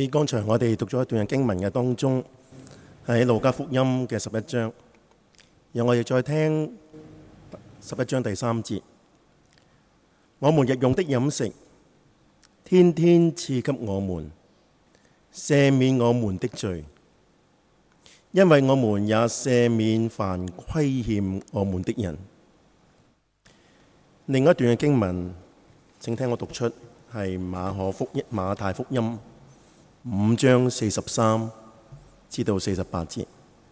喺剛才我哋讀咗一段經文嘅當中，喺路加福音嘅11章，讓我哋再聽11章第3節。我們日用的飲食，天天賜給我們，赦免我們的罪，因為我們也赦免凡虧欠我們的人。另一段嘅經文，請聽我讀出，係馬太福音5章43至到48節。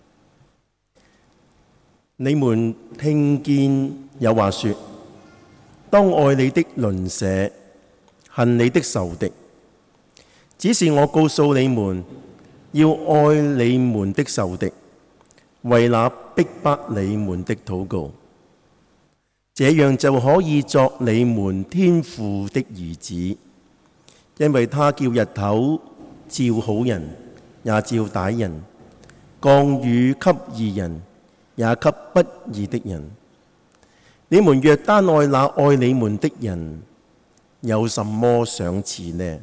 你們聽見有話說，當愛你的鄰舍，恨你的仇敵。只是我告訴你們，要愛你們的仇敵，為那逼迫你們的禱告，這樣就可以作你們天父的兒子，因為他叫日頭照好人，也照歹人；降雨給義人，也給不義的人。你們若單愛那愛你們的人，有什麼賞賜呢？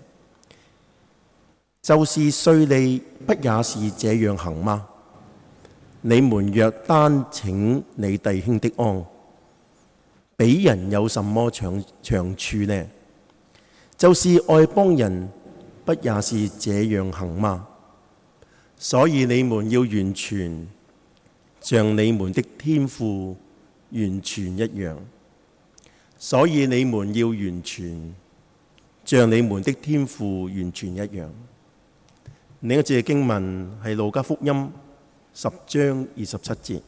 就是稅吏不也是這樣行嗎？你們若單請你弟兄的安，比人有什麼長處呢？就是外邦人不也是這樣行嗎？所以你們要完全，像你們的天父完全一樣。所以你們要完全，像你們的天父完全一樣。另一節經文係路加福音10章27節。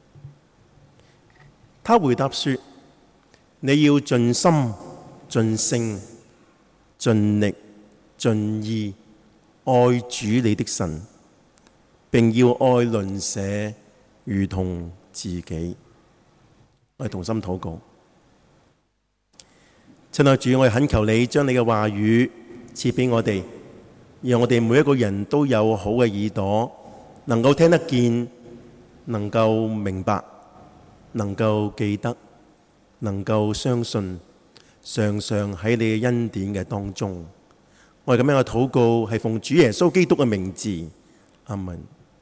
他回答說：你要盡心、盡性、盡力、盡意愛主你的神，並要愛鄰舍如同自己。我哋同心禱告。親愛主，我哋懇求你將你嘅話語賜俾我哋，讓我哋每一個人都有好嘅耳朵，能夠聽得見，能夠明白，能夠記得，能夠相信，常常喺你嘅恩典嘅當中。我哋咁樣嘅禱告係奉主耶穌基督嘅名字，阿門。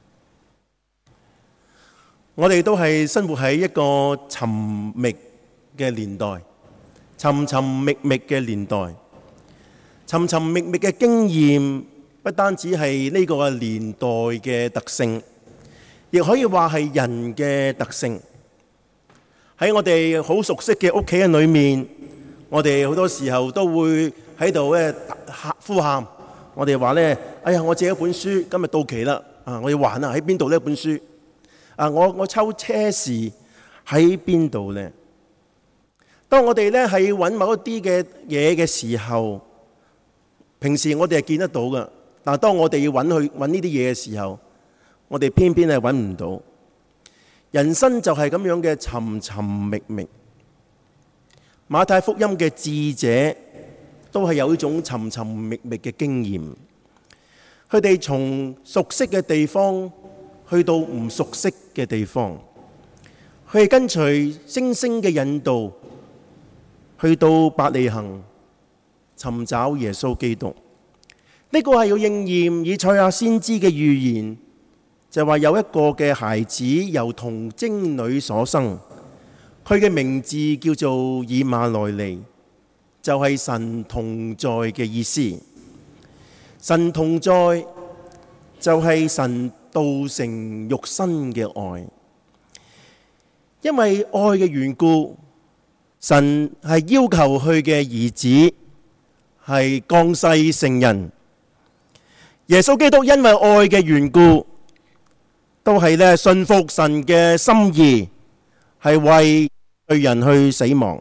我哋都係生活喺一個尋覓嘅年代，尋覓嘅年代，尋覓嘅經驗，不單止係呢個年代嘅特性，亦可以話係人嘅特性。喺我哋好熟悉嘅屋企人裏面，我哋好多時候都會喺度咧呼喊，我哋話咧：哎呀，我借一本書今日到期啦，我要還啊！喺邊度呢本書？我抽車匙喺邊度呢？當我哋咧係揾某一啲嘅嘢嘅時候，平時我哋係見得到㗎，但係當我哋要揾呢啲嘢嘅時候，我哋偏偏係揾唔到。人生就係咁樣嘅尋覓。馬太福音嘅智者都係有一種尋覓嘅經驗，佢哋從熟悉嘅地方去到唔熟悉嘅地方，佢哋跟隨星星嘅引導，去到伯利恆尋找耶穌基督。呢個係要應驗以賽亞先知嘅預言，就話有一個嘅孩子由童貞女所生，佢嘅名字叫做以馬內利，就係神同在嘅意思。神同在就係神道成肉身嘅愛，因為愛嘅緣故，神係要求佢嘅兒子係降世成人。耶穌基督因為愛嘅緣故，都係咧信服神嘅心意，係為罪人去死亡。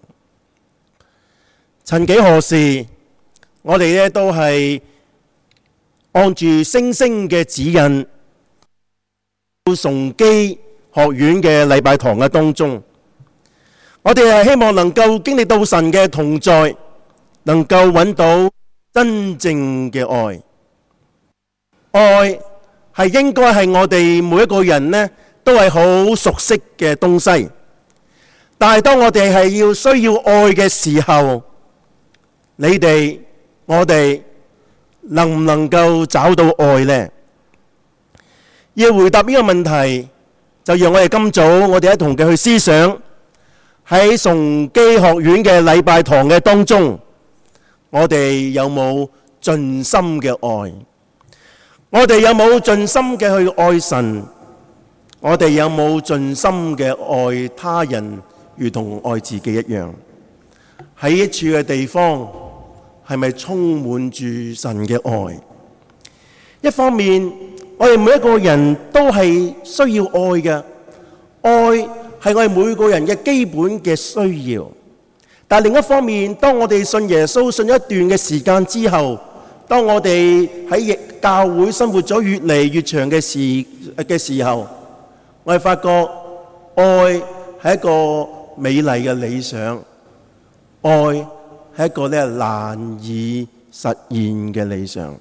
曾幾何時，我哋咧都係按住星星嘅指引，到崇基學院嘅禮拜堂嘅當中，我哋係希望能夠經歷到神嘅同在，能夠揾到真正嘅愛。愛係應該係我哋每一個人呢都係好熟悉嘅東西，但係當我哋係要需要愛嘅時候，你哋、我哋能唔能夠找到愛呢？要回答呢個問題，就讓我哋今早我哋一同嘅去思想喺崇基學院嘅禮拜堂嘅當中，我哋有冇盡心嘅愛？我哋有冇盡心嘅去愛神？我哋有冇盡心嘅愛他人，如同愛自己一樣？喺一處嘅地方，係咪充滿住神嘅愛？一方面，我哋每一個人都係需要愛嘅，愛係我哋每個人嘅基本嘅需要。但另一方面，當我哋信耶穌信一段嘅時間之後，當我哋喺教會生活咗越嚟越長嘅時候，我哋發覺愛係一個美麗嘅理想，愛係一個難以實現嘅理想。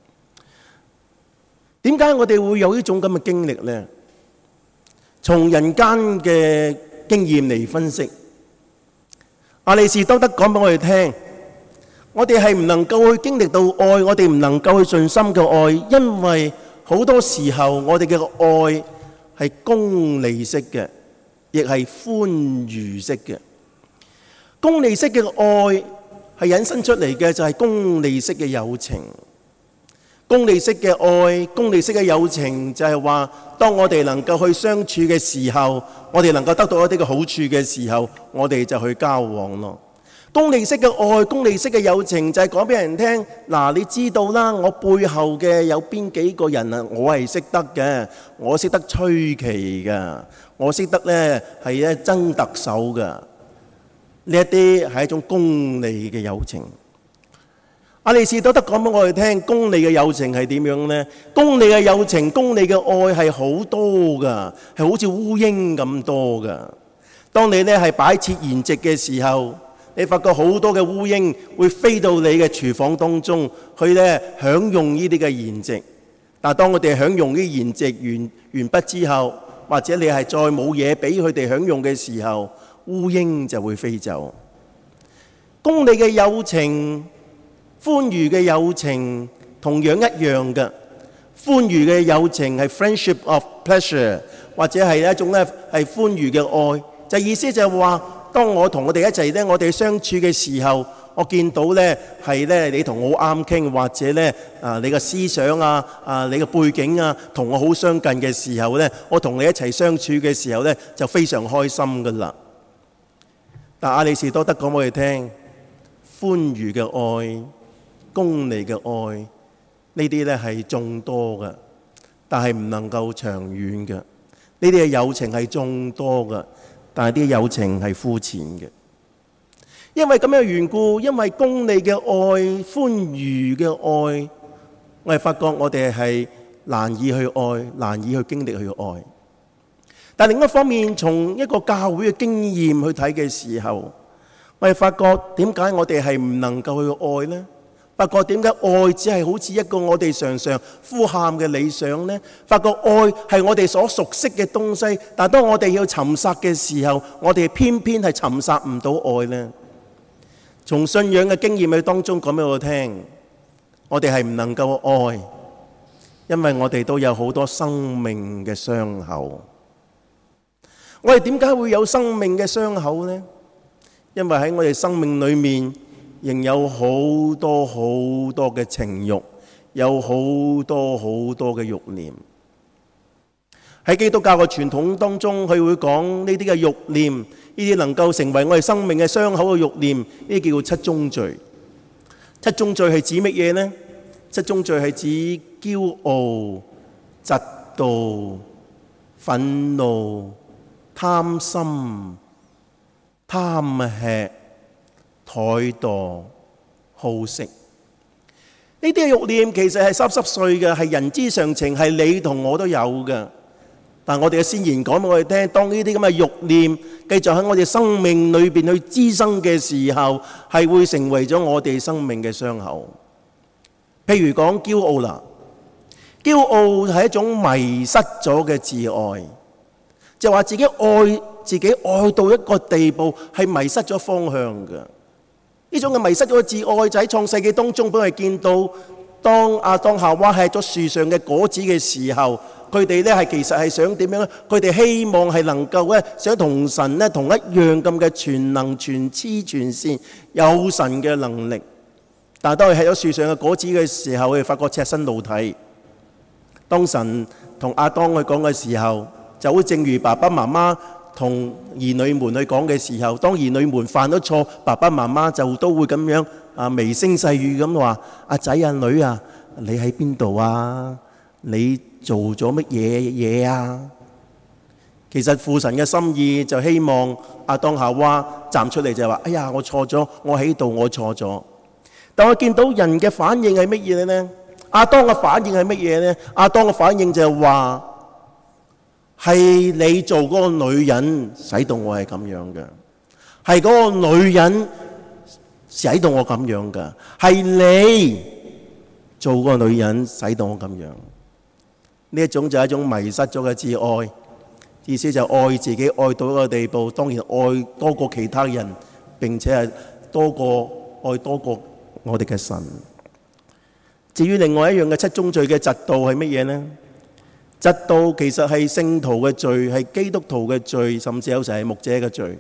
點解我哋會有呢種咁嘅經歷呢？從人間嘅經驗嚟分析，亞里士多德講俾我哋聽，我哋係唔能夠去經歷到愛，我哋唔能夠去盡心嘅愛，因為好多時候我哋嘅愛係功利式嘅，亦係歡愉式嘅。功利式嘅愛係引申出嚟嘅就係功利式嘅友情。功利式嘅愛，功利式嘅友情就係話，當我哋能夠去相處嘅時候，我哋能夠得到一啲嘅好處嘅時候，我哋就去交往咯。功利式嘅愛，功利式嘅友情就係講俾人聽，嗱，你知道啦，我背後嘅有邊幾個人啊？我係識得嘅，我識得吹旗㗎，我識得呢係爭特首㗎。呢一啲係一種功利嘅友情。亞里士多德講俾我哋聽，功利嘅友情係點樣呢？功利嘅友情、功利嘅愛係好多噶，係好似烏蠅咁多噶。當你呢係擺設筵席嘅時候，你發覺好多嘅烏蠅會飛到你嘅廚房當中去呢享用呢啲嘅筵席。但係當我哋享用啲筵席完畢之後，或者你係再冇嘢俾佢哋享用嘅時候，烏蠅就會飛走。功利嘅友情、歡愉嘅友情同樣一樣嘅。歡愉嘅友情係 friendship of pleasure， 或者係一種咧係歡愉嘅愛。就意思就係話，當我同我哋一齊咧，我哋相處嘅時候，我見到咧係咧你同我啱傾，或者咧你嘅思想你嘅背景同我好相近嘅時候咧，我同你一齊相處嘅時候咧就非常開心噶啦。但亞里士多德講俾我哋聽，歡愉嘅愛、功利嘅愛呢啲咧係眾多嘅，但係唔能夠長遠嘅。呢啲嘅友情係眾多嘅，但係啲友情係膚淺嘅。因為咁樣嘅緣故，因為功利嘅愛、歡愉嘅愛，我哋發覺我哋係難以去愛，難以去經歷去愛。但另一方面，從一個教會嘅經驗去睇嘅時候，我哋發覺點解我哋係唔能夠去愛呢？發覺點解愛只係好似一個我哋常常呼喊嘅理想呢？發覺愛係我哋所熟悉嘅東西，但當我哋要尋索嘅時候，我哋偏偏係尋索唔到愛呢。從信仰嘅經驗喺當中講俾我聽，我哋係唔能夠愛，因為我哋都有好多生命嘅傷口。我哋點解會有生命嘅傷口呢？因為喺我哋生命裏面，仍有好多好多嘅情慾，有好多好多嘅慾念。喺基督教嘅傳統當中，佢會講呢啲嘅慾念，呢啲能夠成為我哋生命嘅傷口嘅慾念，呢啲叫做七宗罪。七宗罪係指乜嘢呢？七宗罪係指驕傲、嫉妒、憤怒、貪心、貪吃、怠惰、好色。呢啲嘅慾念其實係濕濕碎嘅，係人之常情，係你同我都有嘅。但我哋嘅先言講俾我哋聽，當呢啲咁嘅慾念繼續喺我哋生命裏邊去滋生嘅時候，係會成為咗我哋生命嘅傷口。譬如講驕傲啦，驕傲係一種迷失咗嘅自愛，就話自己愛到一個地步，係迷失咗方向嘅。呢種嘅迷失咗嘅自愛就喺創世記當中俾我哋見到， 當亞當夏娃吃咗樹上嘅果子嘅時候，佢哋咧其實係想點樣咧？佢哋希望係能夠咧，想同神咧同一樣咁嘅全能、全知、全善，有神嘅能力。但係當佢吃咗樹上嘅果子嘅時候，佢哋發覺赤身露體。當神同亞當去講嘅時候，就好正如爸爸媽媽同兒女們去講嘅時候，當兒女們犯咗錯，爸爸媽媽就都會咁樣微聲細語咁話：阿仔啊女啊，你喺邊度啊？你做咗乜嘢啊？其實父神嘅心意就希望亞當夏娃站出嚟就話：哎呀，我錯咗，我喺度，我錯咗。但我見到人嘅反應係乜嘢呢？亞當嘅反應係乜嘢呢？亞當嘅反應就係話：係你做嗰個女人使到我係咁樣嘅，係嗰個女人使到我咁樣嘅，係你做嗰個女人使到我咁樣。呢一種就係一種迷失咗嘅自愛，意思就愛自己愛到一個地步，當然愛多過其他人，並且係多過我哋嘅神。至於另外一樣嘅七宗罪嘅嫉妒係乜嘢呢？嫉妒其實係聖徒嘅罪，係基督徒嘅罪，甚至有時係牧者嘅罪。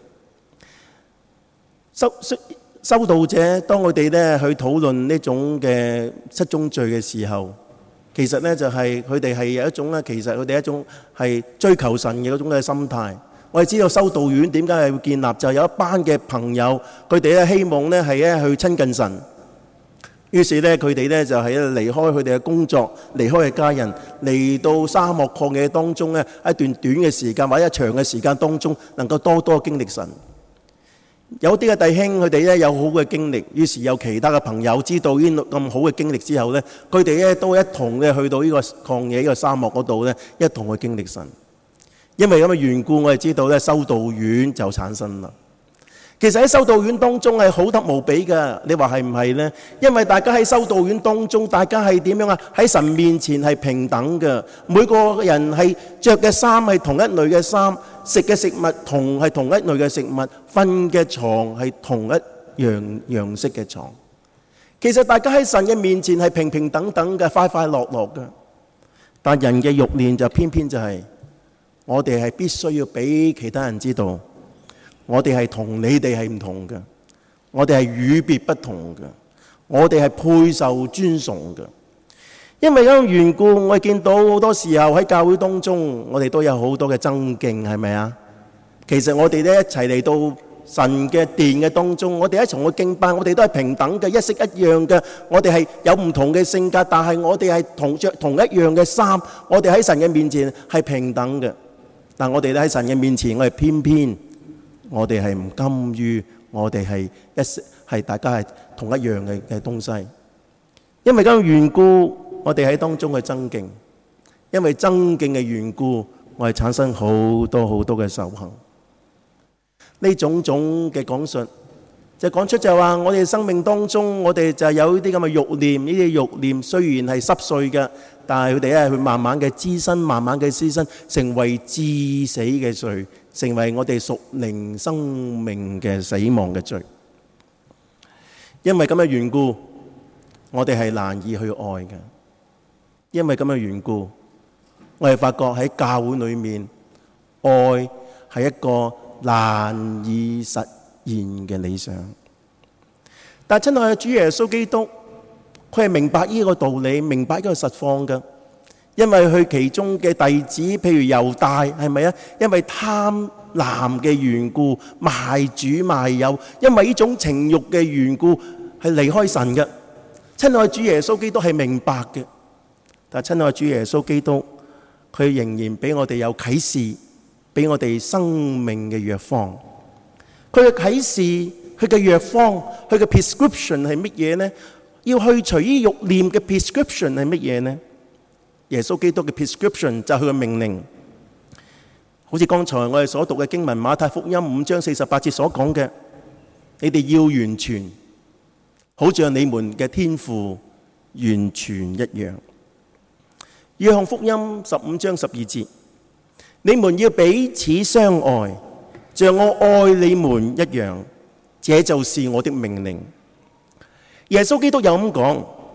修道者當佢哋咧去討論呢種嘅七宗罪嘅時候，其實咧就係佢哋係有一種咧，其實佢哋一種係追求神嘅嗰種嘅心態。我哋知道修道院點解係會建立，就係有一班嘅朋友，佢哋咧希望咧係咧去親近神。於是咧，佢哋咧就係離開佢哋嘅工作，離開嘅家人，嚟到沙漠曠野當中咧一段短嘅時間或者一長嘅時間當中，能夠多多經歷神。有啲嘅弟兄佢哋咧有好嘅經歷，於是有其他嘅朋友知道呢咁好嘅經歷之後咧，佢哋咧都一同咧去到呢個曠野呢個沙漠嗰度咧，一同去經歷神。因為咁嘅緣故，我哋知道咧修道院就產生啦。其實喺修道院當中係好得無比嘅，你話係唔係呢？因為大家喺修道院當中，大家係點樣啊？喺神面前係平等嘅，每個人係着嘅衫係同一類嘅衫，食嘅食物係同一類嘅食物，瞓嘅床係同一樣式嘅床。其實大家喺神嘅面前係平平等等嘅，快快樂樂嘅。但人嘅慾念就偏偏就係，我哋係必須要俾其他人知道。我哋係同你哋係唔同嘅，我哋係與別不同嘅，我哋係配受尊崇嘅。因為咁嘅緣故，我哋見到好多時候喺教會當中，我哋都有好多嘅爭競，係咪啊？其實我哋咧一齊嚟到神嘅殿嘅當中，我哋一齊去敬拜，我哋都係平等嘅，一式一樣嘅。我哋係有唔同嘅性格，但係我哋係着同一樣嘅衫，我哋喺神嘅面前係平等嘅。但我哋咧喺神嘅面前，我哋偏偏我哋係唔甘於，我哋係大家係同一樣嘅東西。因為咁嘅緣故，我哋喺當中去爭競。因為爭競嘅緣故，我哋產生好多好多嘅仇恨。呢種種嘅講述，就講出就話我哋生命當中，我哋就有呢啲咁嘅慾念。呢啲慾念雖然係濕碎嘅，但係佢哋咧去慢慢嘅滋生，慢慢嘅滋生，成為致死嘅罪。成為我哋屬靈生命嘅死亡嘅罪。因為咁嘅緣故，我哋係難以去愛嘅。因為咁嘅緣故，我哋發覺喺教會裏面，愛係一個難以實現嘅理想。但係親愛嘅主耶穌基督，佢係明白呢個道理，明白呢個實況嘅。因為佢其中嘅弟子，譬如猶大，係咪啊？因為貪婪嘅緣故，賣主賣友，因為呢種情慾嘅緣故，係離開神嘅。親愛主耶穌基督係明白嘅，但係親愛主耶穌基督，佢仍然俾我哋有啟示，俾我哋生命嘅藥方。佢嘅啟示，佢嘅藥方，佢嘅 prescription 係乜嘢呢？要去除呢慾念嘅 prescription 係乜嘢呢？耶穌基督嘅 prescription 就係佢嘅命令，好似剛才我哋所讀嘅經文馬太福音5章48節所講嘅，你哋要完全，好像你們嘅天父完全一樣。約翰福音15章12節，你們要彼此相愛，像我愛你們一樣，這就是我的命令。耶穌基督有咁講。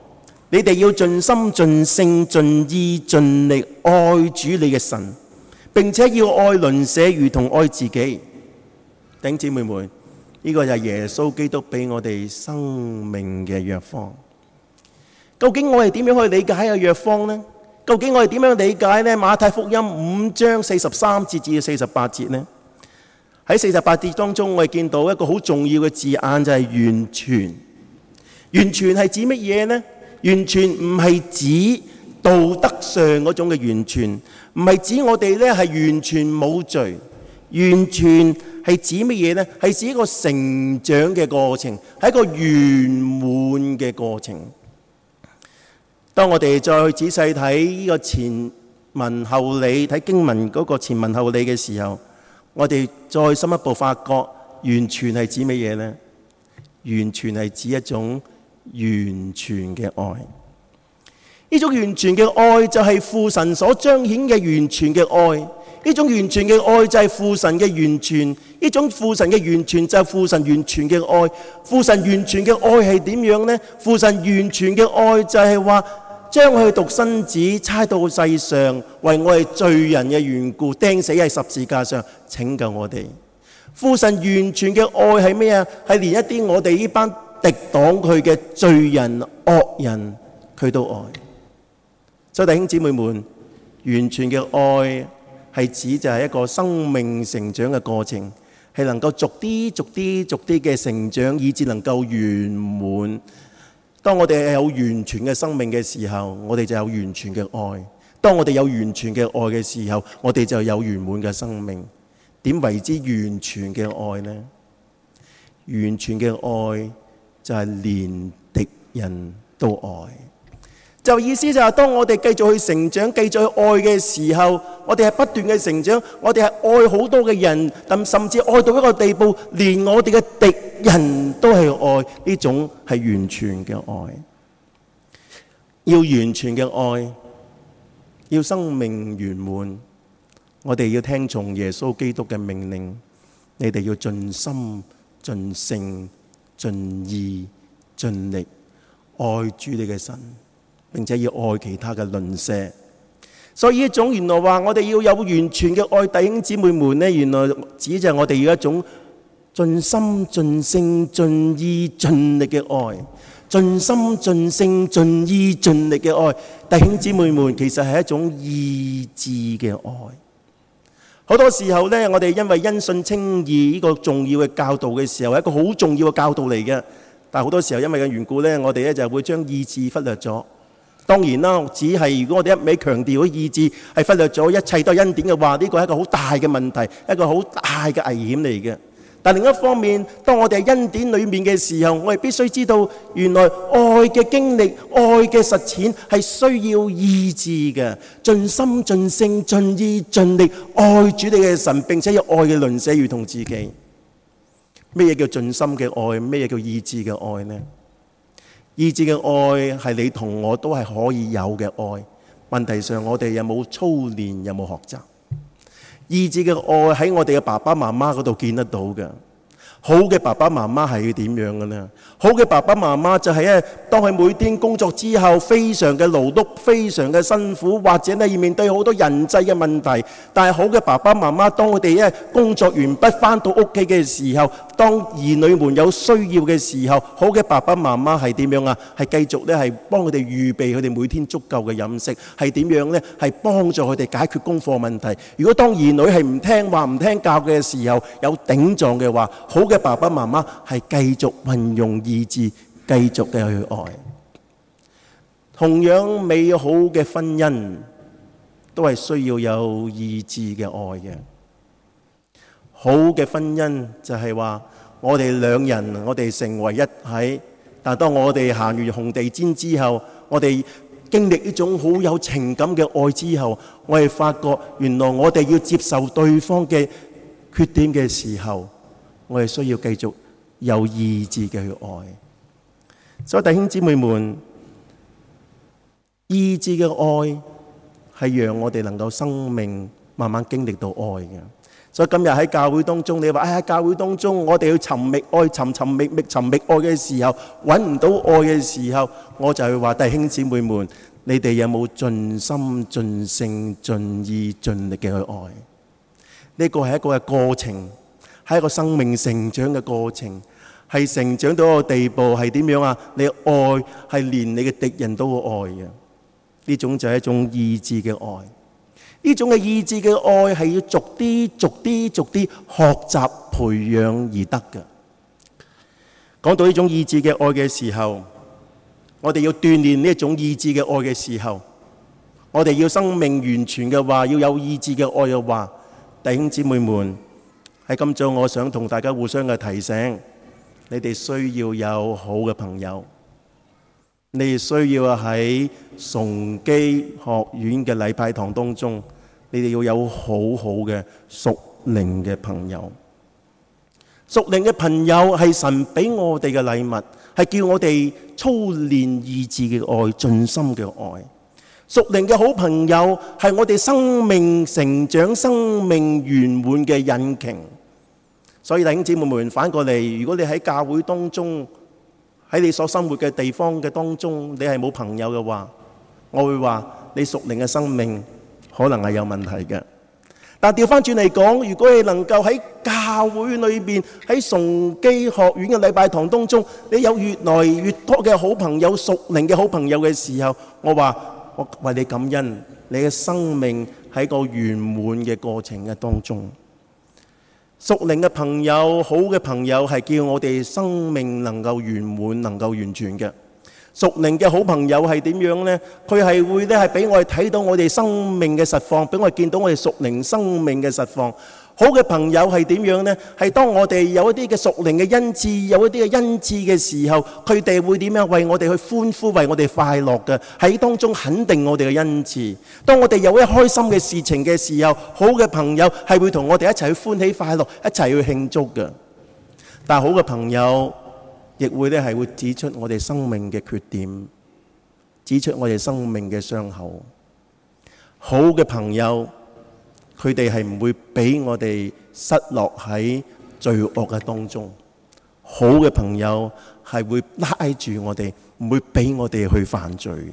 你哋要盡心盡性盡意盡力愛主你嘅神，並且要愛鄰舍如同愛自己。弟兄姊妹們，呢個就係耶穌基督俾我哋生命嘅藥方。究竟我哋點樣去理解嘅藥方呢？究竟我哋點樣理解呢？馬太福音5章43節至48節呢？喺48節當中，我哋見到一個好重要嘅字眼，就係完全。完全係指乜嘢呢？完全唔係指道德上嗰種嘅完全，唔係指我哋呢係完全冇罪。完全係指乜嘢呢？係指一個成長嘅過程，係一個圓滿嘅過程。當我哋再去仔細睇呢個前文後理，睇經文嗰個前文後理嘅時候，我哋再深一步發覺，完全係指乜嘢呢？完全係指一種完全嘅愛。呢種完全嘅愛就係父神所彰顯嘅完全嘅愛。呢種完全嘅愛就係父神嘅完全。呢種父神嘅完全就係父神完全嘅愛。父神完全嘅愛係點樣呢？父神完全嘅愛就係話將佢獨生子差到世上，為我哋罪人嘅緣故釘死喺十字架上，拯救我哋。父神完全嘅愛係咩啊？係連一啲我哋呢班敵擋佢嘅罪人惡人，佢都愛。所以弟兄姊妹們，完全嘅愛係指就係一個生命成長嘅過程，係能夠逐啲嘅成長，以致能夠圓滿。當我哋有完全嘅生命嘅時候，我哋就有完全嘅愛。當我哋有完全嘅愛嘅時候，我哋就有圓滿嘅生命。點為之完全嘅愛呢？完全嘅愛就係連敵人都愛。就意思就係當我哋繼續去成長，繼續去愛嘅時候，我哋係不斷嘅成長，我哋係愛好多嘅人，甚至愛到一個地步，連我哋嘅敵人都係愛。呢種係完全嘅愛。要完全嘅愛，要生命圓滿，我哋要聽從耶穌基督嘅命令，你哋要盡心、盡性、盡意、盡力愛主你嘅神，並且要愛其他嘅鄰舍。所以呢種原來話我哋要有完全嘅愛弟兄姊妹們呢，原來指就係我哋要一種盡心、盡性、盡意、盡力嘅愛。盡心、盡性、盡意、盡力嘅愛，弟兄姊妹們，其實係一種意志嘅愛。好多時候呢，我哋因為因信稱義呢個重要嘅教導嘅時候，係一個好重要嘅教導嚟嘅。但係好多時候因為嘅緣故呢，我哋呢就會將意志忽略咗。當然啦，只係如果我哋一味強調嘅意志係忽略咗一切都係恩典嘅話，呢個係一個好大嘅問題，一個好大嘅危險嚟嘅。但另一方面，當我哋喺恩典裏面嘅時候，我哋必須知道，原來愛嘅經歷、愛嘅實踐係需要意志嘅，盡心、盡性、盡意、盡力愛主你嘅神，並且要愛嘅鄰舍如同自己。咩嘢叫盡心嘅愛？咩嘢叫意志嘅愛呢？意志嘅愛係你同我都係可以有嘅愛，問題上我哋有冇操練，有冇學習？意志嘅愛喺我哋嘅爸爸媽媽嗰度見得到嘅。好嘅爸爸媽媽係要點樣嘅呢？好嘅爸爸媽媽就係咧，當佢每天工作之後非常嘅勞碌，非常嘅辛苦，或者咧要面對好多人際嘅問題。但係好嘅爸爸媽媽，當佢哋咧工作完畢翻到屋企嘅時候，當兒女們有需要嘅時候，好嘅爸爸媽媽係點樣啊？係繼續咧係幫佢哋預備佢哋每天足夠嘅飲食，係點樣呢？係幫助佢哋解決功課問題。如果當兒女係唔聽話唔聽教嘅時候，有頂撞嘅話，好嘅爸爸媽媽係繼續運用意志，繼續嘅去愛。同樣美好嘅婚姻都係需要有意志嘅愛嘅。好嘅婚姻就係話我哋兩人，我哋成為一體。但係當我哋行完紅地毯之後，我哋經歷呢種好有情感嘅愛之後，我哋發覺原來我哋要接受對方嘅缺點嘅時候，我哋需要繼續有意志嘅去愛。所以弟兄姊妹們，意志嘅愛係讓我哋能夠生命慢慢經歷到愛嘅。 所以今日喺教會當中，你話教會當中我哋要尋覓愛、尋覓愛嘅時候，揾唔到愛嘅時候，我就係話弟兄姊妹們，你哋有冇盡心、盡性、盡意、盡力嘅去愛？呢個係一個嘅過程，係一個生命成長嘅過程，係成長到一個地步係點樣啊？你愛係連你嘅敵人都會愛嘅，呢種就係一種意志嘅愛。呢種嘅意志嘅愛係要逐啲學習培養而得嘅。講到呢種意志嘅愛嘅時候，我哋要鍛鍊呢一種意志嘅愛嘅時候，我哋要生命完全嘅話，要有意志嘅愛嘅話，弟兄姊妹們喺今早，我想同大家互相嘅提醒，你哋需要有好嘅朋友，你哋需要喺崇基學院嘅禮拜堂當中，你哋要有好好嘅屬靈嘅朋友。屬靈嘅朋友係神俾我哋嘅禮物，係叫我哋操練意志嘅愛、盡心嘅愛。屬靈嘅好朋友係我哋生命成長、生命圓滿嘅引擎。所以弟兄姊妹們，反過嚟，如果你喺教會當中，喺你所生活嘅地方嘅當中，你係冇朋友嘅話，我會話你屬靈嘅生命可能係有問題嘅。但調翻轉嚟講，如果你能夠喺教會裏邊，喺崇基學院嘅禮拜堂當中，你有越來越多嘅好朋友、屬靈嘅好朋友嘅時候，我話我為你感恩，你嘅生命喺個圓滿嘅過程嘅當中。屬靈嘅朋友、好嘅朋友係叫我哋生命能夠圓滿、能夠完全嘅。屬靈嘅好朋友係點樣呢？佢係會咧係俾我哋睇到我哋生命嘅實況，俾我哋見到我哋屬靈生命嘅實況。好嘅朋友係點樣呢？係當我哋有一啲嘅屬靈嘅恩賜，有一啲嘅恩賜嘅時候，佢哋會點樣為我哋去歡呼，為我哋快樂嘅，喺當中肯定我哋嘅恩賜。當我哋有一開心嘅事情嘅時候，好嘅朋友係會同我哋一齊去歡喜快樂，一齊去慶祝嘅。但係好嘅朋友亦會咧係會指出我哋生命嘅缺點，指出我哋生命嘅傷口。好嘅朋友，佢哋係唔會俾我哋失落喺罪惡嘅當中。好嘅朋友係會拉住我哋，唔會俾我哋去犯罪嘅。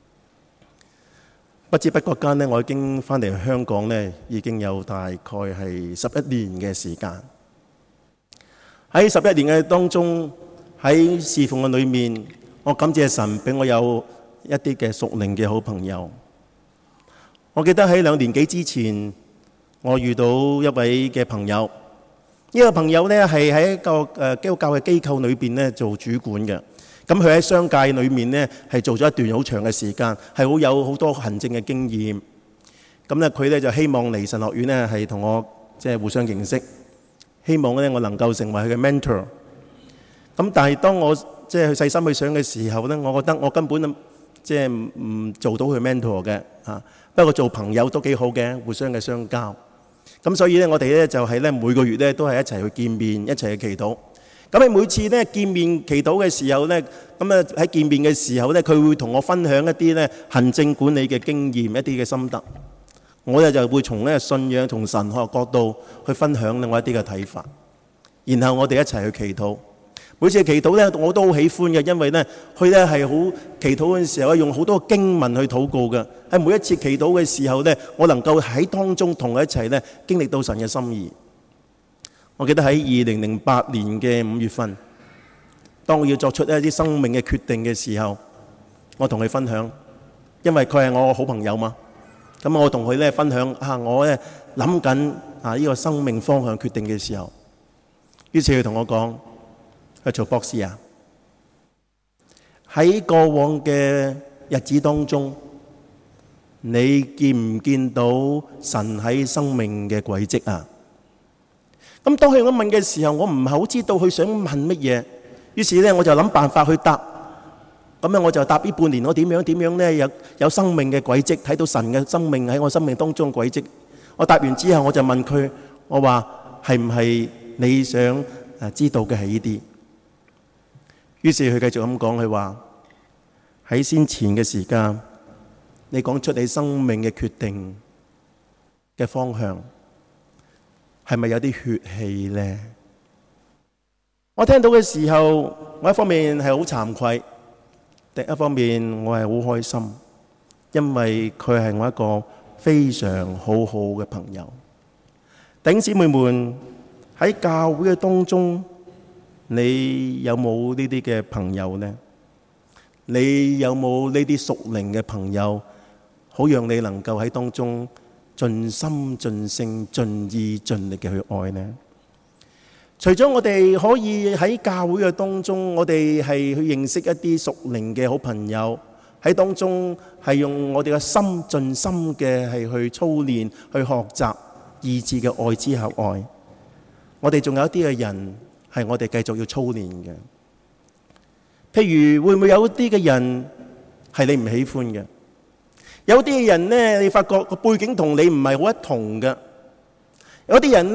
不知不覺間呢，我已經翻嚟香港呢，已經有大概係11年嘅時間。喺11年嘅當中，喺侍奉嘅裏面，我感謝神俾我有一啲嘅屬靈嘅好朋友。我記得喺2年幾之前，我遇到一位嘅朋友，呢個朋友呢係喺一個基督教嘅機構裏邊呢做主管嘅。咁佢喺商界裏面呢係做咗一段好長嘅時間，係好有好多行政嘅經驗。咁呢佢呢就希望嚟神學院呢係同我即係互相認識，希望呢我能夠成為佢嘅 mentor。咁但係當我即係去細心去想嘅時候呢，我覺得我根本即係唔做到佢 mentor 嘅嚇。不過做朋友都幾好嘅，互相嘅相交。咁所以咧，我哋咧就係咧每個月咧都係一齊去見面，一齊去祈禱。咁喺每次咧見面祈禱嘅時候咧，咁啊喺見面嘅時候咧，佢會同我分享一啲咧行政管理嘅經驗，一啲嘅心得。我咧就會從咧信仰同神學角度去分享另外一啲嘅睇法，然後我哋一齊去祈禱。每次祈禱咧，我都好喜歡嘅，因為咧佢咧係好祈禱嘅時候用好多經文去禱告嘅。喺每一次祈禱嘅時候咧，我能夠喺當中同佢一齊咧經歷到神嘅心意。我記得喺2008年嘅5月份，當我要作出一啲生命嘅決定嘅時候，我同佢分享，因為佢係我好朋友嘛。咁我同佢咧分享我咧諗緊呢個生命方向決定嘅時候，於是佢同我講。去做博士啊！喺過往嘅日子當中，你見唔見到神喺生命嘅軌跡啊？咁當佢咁問嘅時候，我唔係好知道佢想問乜嘢。於是咧，我就諗辦法去答。咁樣我就答呢半年我點樣咧有生命嘅軌跡，睇到神嘅生命喺我生命當中軌跡。我答完之後，我就問佢，我話係唔係你想知道嘅係呢啲？於是佢繼續咁講，佢話喺先前嘅時間，你講出你生命嘅決定嘅方向， 係咪有啲血氣呢？我聽到嘅時候，我一方面係好慚愧，另一方面我係好開心，因為佢係我一個非常好好嘅朋友。弟兄姊妹們，喺教會嘅當中，你有冇呢啲嘅朋友呢？你有冇呢啲屬靈嘅朋友，好讓你能夠喺當中盡心盡性盡意盡力嘅去愛呢？除咗我哋可以喺教會嘅當中，我哋係去認識一啲屬靈嘅好朋友，喺當中係用我哋嘅心盡心嘅係去操練、去學習意志嘅愛之後愛。我哋仲有一啲嘅人係我哋繼續要操練嘅。譬如會唔會有一啲嘅人係你唔喜歡嘅？有啲嘅人呢，你發覺個背景同你唔係好一同嘅。有啲人呢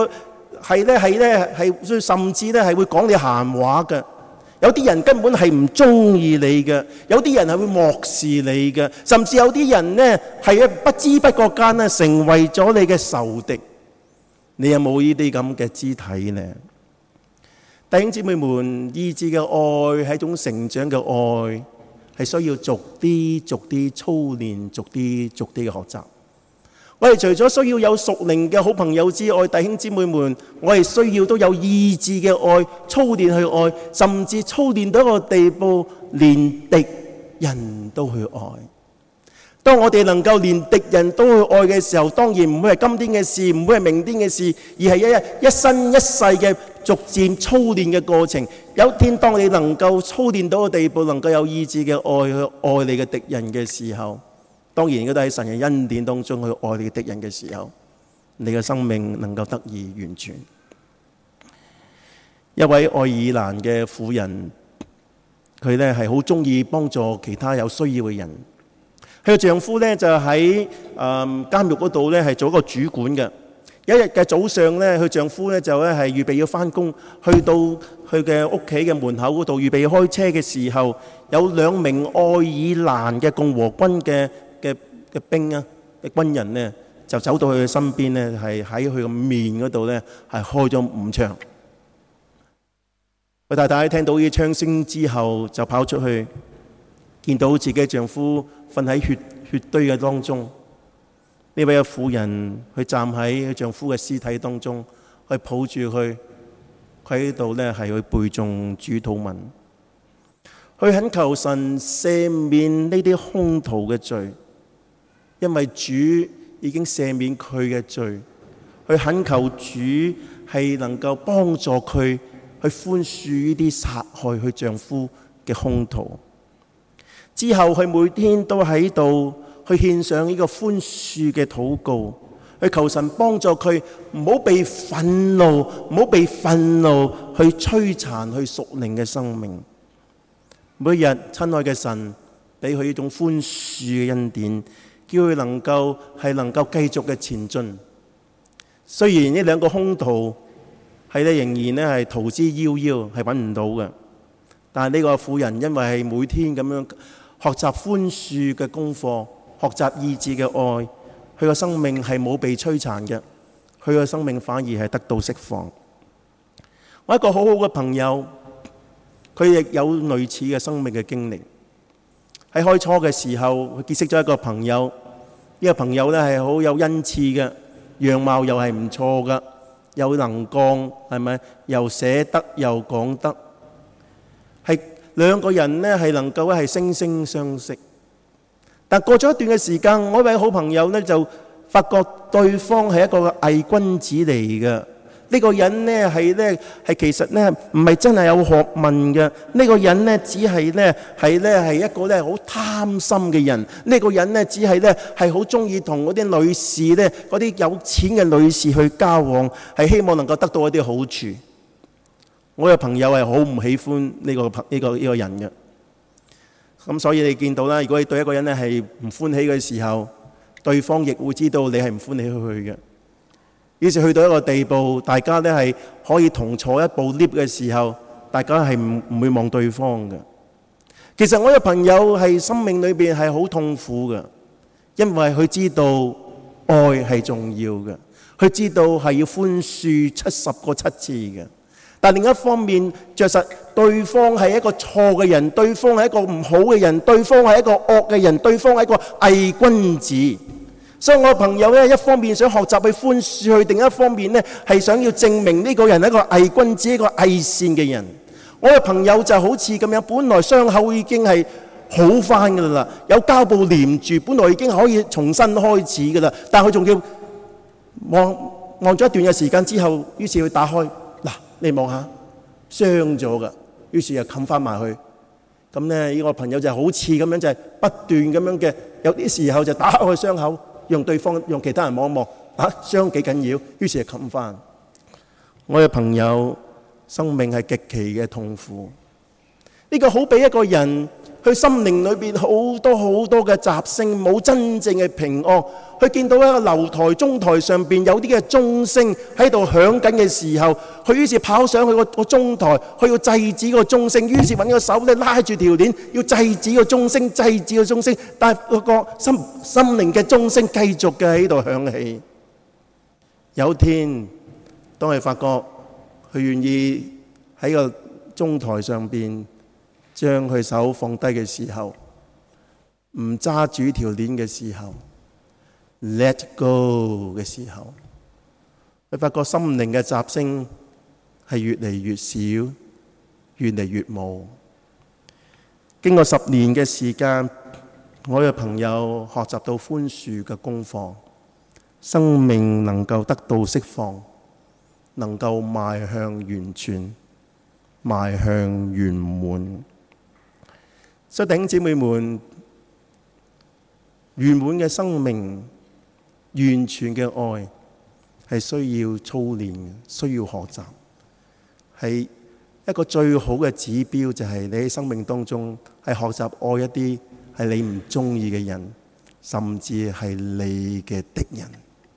係甚至咧係會講你閒話嘅。有啲人根本係唔中意你嘅。有啲人係會漠視你嘅。甚至有啲人呢係不知不覺間呢成為咗你嘅仇敵。你有冇呢啲咁嘅肢體呢？弟兄姊妹們，意志嘅愛係一種成長嘅愛，係需要逐啲逐啲操練，逐啲逐啲嘅學習。我哋除咗需要有屬靈嘅好朋友之外，弟兄姊妹們，我哋需要都有意志嘅愛，操練去愛，甚至操練到一個地步，連敵人都去愛。當我哋能夠連敵人都去愛嘅時候，當然唔會係今天嘅事，唔會係明天嘅事，而係一生一世嘅逐漸操練嘅過程。有一天當你能夠操練到個地步，能夠有意志嘅愛去愛你嘅敵人嘅時候，當然亦都喺神嘅恩典當中去愛你嘅敵人嘅時候，你嘅生命能夠得以完全。一位愛爾蘭嘅婦人，佢呢係好中意幫助其他有需要嘅人。佢嘅丈夫呢就喺監獄嗰度呢係做一個主管嘅。有一日嘅早上呢，佢丈夫呢就係預備要返工，去到佢嘅屋企嘅門口嗰度預備開車嘅時候，有2名愛爾蘭嘅共和軍嘅兵啊嘅軍人呢，就走到佢嘅身邊呢，係喺佢嘅面嗰度呢係開咗5槍。佢太太聽到呢啲槍聲之後，就跑出去，見到自己嘅丈夫瞓喺血堆嘅當中。呢位嘅婦人，佢站喺佢丈夫嘅屍體當中，去抱住佢，佢喺度呢係去背誦主禱文，去懇求神赦免呢啲兇徒嘅罪，因為主已經赦免佢嘅罪，去懇求主係能夠幫助佢去寬恕呢啲殺害佢丈夫嘅兇徒。之後佢每天都喺度去獻上呢個寬恕嘅禱告，去求神幫助佢唔好被憤怒，唔好被憤怒去摧殘佢屬靈嘅生命。每日親愛嘅神俾佢呢種寬恕嘅恩典，叫佢能夠繼續嘅前進。雖然呢2個兇徒係仍然咧係逃之夭夭，係揾唔到嘅，但係呢個婦人因為係每天咁樣學習寬恕嘅功課，學習意志嘅愛，佢個生命係冇被摧殘嘅，佢個生命反而係得到釋放。我一個好好嘅朋友，佢亦有類似嘅生命嘅經歷。喺開初嘅時候，佢結識咗一個朋友，呢個朋友呢係好有恩賜嘅，樣貌又係唔錯嘅，又能幹，係咪？又寫得又講得，係2個人呢係能夠係惺惺相惜。但過咗一段嘅時間，我一位好朋友呢就發覺對方係一個偽君子嚟嘅。呢個人呢係其實呢唔係真係有學問嘅。呢個人呢只係一個好貪心嘅人。呢個人呢只係好中意同嗰啲女士呢，嗰啲有錢嘅女士去交往，係希望能夠得到一啲好處。我嘅朋友係好唔喜歡呢個人嘅。咁所以你見到啦，如果你對一個人咧係唔歡喜嘅時候，對方亦會知道你係唔歡喜佢嘅。於是去到一個地步，大家咧係可以同坐一部 lift 嘅時候，大家係唔會望對方嘅。其實我嘅朋友係生命裏邊係好痛苦嘅，因為佢知道愛係重要嘅， 佢知道係要寬恕70個7次嘅。但另一方面，著實對方係一個錯嘅人，對方係一個唔好嘅人，對方係一個惡嘅人，對方係一個偽君子。所以我嘅朋友咧，一方面想學習去寬恕佢，另一方面咧係想要證明呢個人係一個偽君子，一個偽善嘅人。我嘅朋友就好似咁樣，本來傷口已經係好翻㗎啦，有膠布黏住，本來已經可以重新開始㗎啦，但係佢仲要望咗一段嘅時間之後，於是佢打開。你望下，傷咗噶，於是又冚翻埋去。咁咧，呢個朋友就好似咁樣，就係不斷咁樣嘅，有啲時候就打開傷口，讓其他人望一望，傷幾緊要，於是就冚翻。我嘅朋友生命係極其嘅痛苦。呢個好比一個人，佢心靈裏邊好多嘅雜聲，冇真正嘅平安。佢見到一個樓台鐘台上邊有啲嘅鐘聲喺度響緊嘅時候，佢於是跑上去個鐘台，佢要制止個鐘聲，於是揾個手咧拉住條鏈，要制止個鐘聲，制止個鐘聲。但係嗰個心靈嘅鐘聲繼續嘅喺度響起。有一天，當佢發覺佢願意喺個鐘台上邊將佢手放低嘅時候，唔揸住條鏈嘅時候，let go 嘅時候，佢發覺心靈嘅雜聲係越嚟越少，越嚟越冇。經過10年嘅時間，我嘅朋友學習到寬恕嘅功課，生命能夠得到釋放，能夠邁向完全，邁向圓滿。所以弟兄姊妹們，圓滿嘅生命，完全嘅愛係需要操練嘅，需要學習。係一個最好嘅指標，就係你喺生命當中係學習愛一啲係你唔中意嘅人，甚至係你嘅敵人。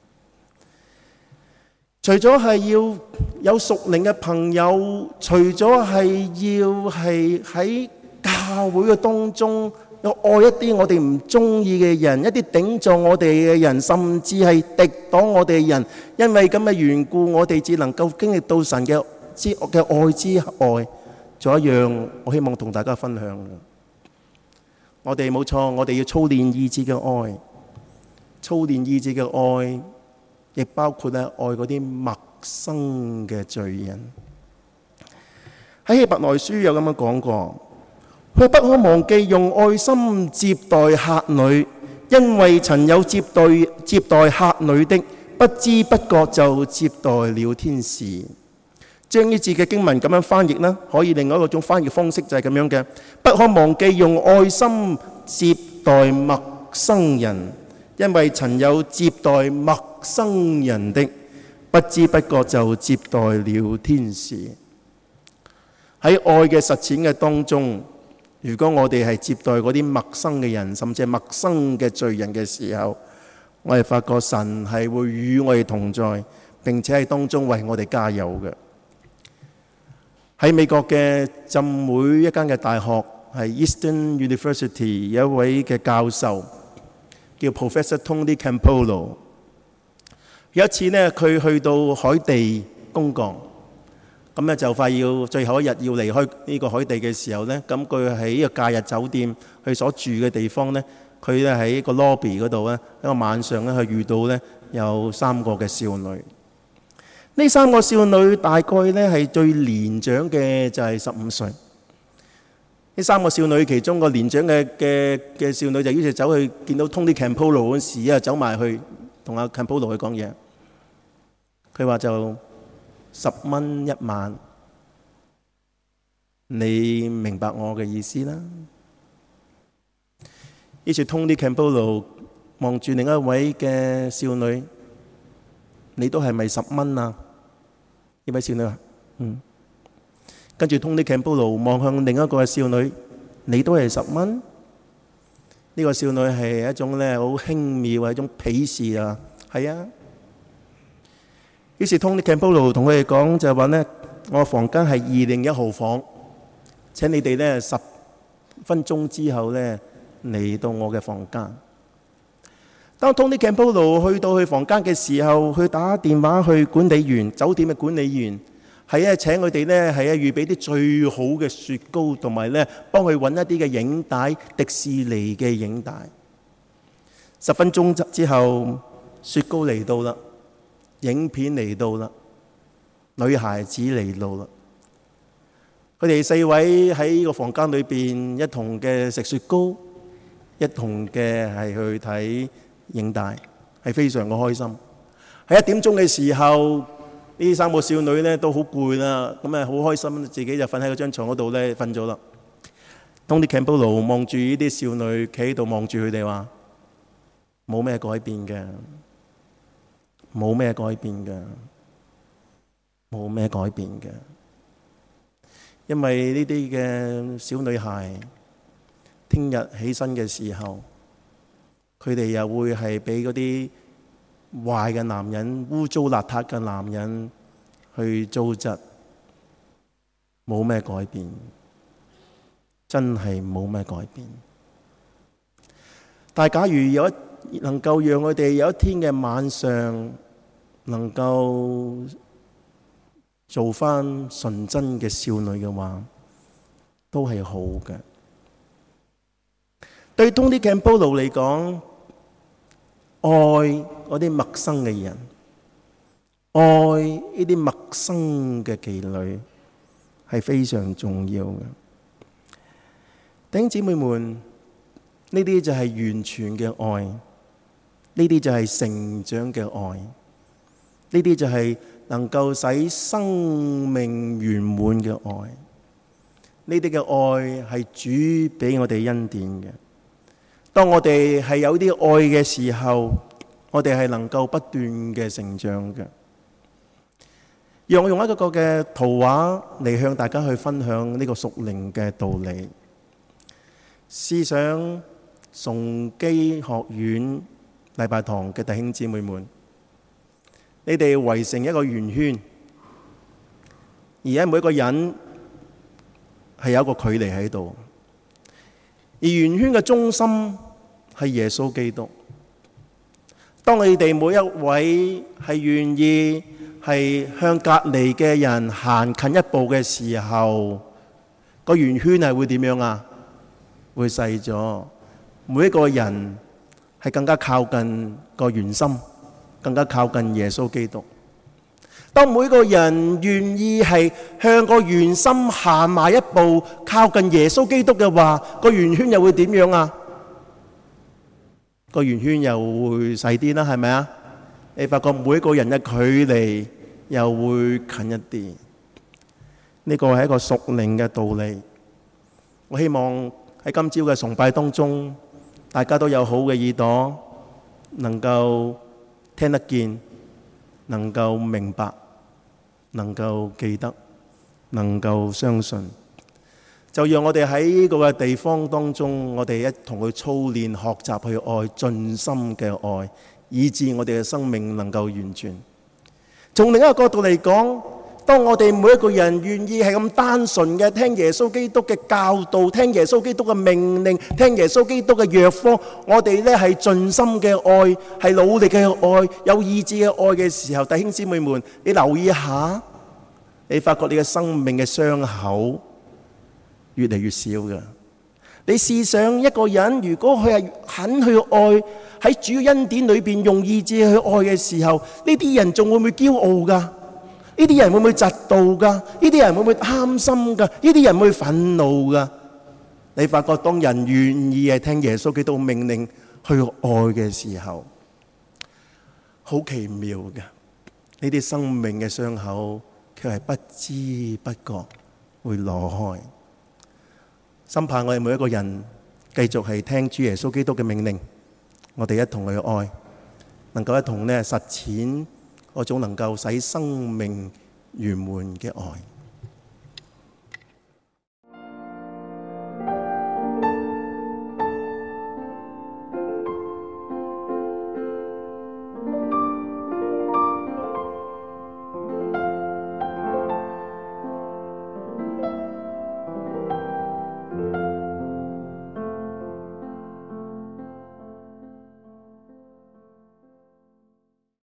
除咗係要有屬靈嘅朋友，除咗係要係喺教會嘅當中有愛一啲我哋唔中意嘅人，一啲頂撞我哋嘅人，甚至係敵擋我哋嘅人，因為咁嘅緣故，我哋只能夠經歷到神嘅愛之外。仲有一樣，我希望同大家分享嘅，我哋冇錯，我哋要操練意志嘅愛，操練意志嘅愛，亦包括咧愛嗰啲陌生嘅罪人。喺希伯來書有咁樣講過。佢不可忘記用愛心接待客旅，因為曾有接待客旅的，不知不覺就接待了天使。將呢節嘅經文咁樣翻譯呢，可以另外一種翻譯方式就係咁樣嘅：不可忘記用愛心接待陌生人，因為曾有接待陌生人的，不知不覺就接待了天使。喺愛嘅實踐嘅當中，如果我哋係接待嗰啲陌生嘅人，甚至係陌生嘅罪人嘅時候，我哋發覺神係會與我哋同在，並且喺當中為我哋加油嘅。喺美國嘅浸會一間嘅大學，係 Eastern University 有一位嘅教授叫 Professor Tony Campolo。有一次呢，佢去到海地公幹。咁咧就快要最後一日要離開呢個海地嘅時候呢，咁佢喺呢個假日酒店佢所住嘅地方呢，佢咧喺個 lobby 嗰度呢，一個晚上呢，佢遇到呢有3個嘅少女。呢3個少女大概呢係最年長嘅就係15歲。呢3個少女其中個年長嘅少女就於是走去見到 Tony Campolo 嗰時啊，走埋去同阿 Campolo 去講嘢。佢話就10蚊一晚，你明白我嘅意思啦。於是 Tony Campolo 望住另一位嘅少女，你都係咪10蚊啊？呢位少女話：跟住 Tony Campolo 望向另一個少女，你都係10蚊？呢個少女係一種咧好輕蔑，係一種鄙視啊！係啊。於是 Tony Campolo 同佢哋講就係話呢，我房間係201號房，請你哋呢10分鐘之後呢嚟到我嘅房間。 當 Tony Campolo 去到佢房間嘅時候，佢打電話去管理員，酒店嘅管理員，係請佢哋呢係預備啲最好嘅雪糕，同埋呢幫佢揾一啲嘅影帶，迪士尼嘅影帶。10分鐘之後，雪糕嚟到啦，影片嚟到啦，女孩子嚟到啦。佢哋4位喺個房間裏邊一同嘅食雪糕，一同嘅係去睇影帶，係非常嘅開心。喺1點鐘嘅時候，呢3個少女呢都好攰啦，咁啊好開心，自己就瞓喺嗰張床嗰度呢瞓咗啦。Tony Campolo 望住呢啲少女，企喺度望住佢哋話：冇咩改變嘅，冇咩改變嘅，冇咩改變嘅。因為呢啲嘅小女孩，聽日起身嘅時候，佢哋又會係俾嗰啲壞嘅男人、污糟邋遢嘅男人去糟質，冇咩改變，真係冇咩改變。但係假如能夠讓佢哋有一天嘅晚上能夠做返純真嘅少女嘅話，都係好嘅。對 Tony Campolo 嚟講，愛嗰啲陌生嘅人，愛呢啲陌生嘅妓女係非常重要嘅。弟兄姊妹們，呢啲就係完全嘅愛，呢啲就係成長嘅愛，呢啲就係能夠使生命圓滿嘅愛。呢啲嘅愛係主俾我哋恩典嘅。當我哋係有啲愛嘅時候，我哋係能夠不斷嘅成長嘅。讓我用一個嘅圖畫嚟向大家去分享呢個屬靈嘅道理。試想崇基學院禮拜堂嘅弟兄姊妹們，你哋圍成一個圓圈，而家每一個人係有一個距離喺度，而圓圈嘅中心係耶穌基督。當你哋每一位係願意係向隔離嘅人行近一步嘅時候，個圓圈係會點樣啊？會細咗。每一個人係更加靠近個圓心，更加靠近耶穌基督。當每個人願意係向個圓心行埋一步，靠近耶穌基督嘅話，個圓圈又會點樣啊？個圓圈又會細啲啦，係咪啊？你發覺每一個人嘅距離又會近一啲。呢個係一個屬靈嘅道理。我希望喺今朝嘅崇拜當中，大家都有好嘅耳朵，能夠聽得見，能夠明白，能夠記得，能夠相信。就讓我哋喺呢個嘅地方當中，我哋一同去操練、學習去愛，盡心嘅愛，以致我哋嘅生命能夠完全。從另一個角度嚟講，當我哋每一個人願意係咁單純嘅聽耶穌基督嘅教導，聽耶穌基督嘅命令，聽耶穌基督嘅藥方，我哋呢係盡心嘅愛，係努力嘅愛，有意志嘅愛嘅時候，弟兄姊妹們，你留意一下，你發覺你嘅生命嘅傷口越嚟越少嘅。你試想一個人，如果佢係肯去愛，喺主嘅恩典裏邊用意志去愛嘅時候，呢啲人仲會唔會驕傲噶？呢啲人會唔會嫉妒噶？呢啲人會唔會貪心噶？呢啲人會唔會憤怒噶？你發覺當人願意係聽耶穌基督命令去愛嘅時候，好奇妙嘅，呢啲生命嘅傷口卻係不知不覺會攞開。深盼我哋每一個人繼續係聽主耶穌基督嘅命令，我哋一同去愛，能夠一同呢實踐嗰種能夠使生命圓滿嘅愛。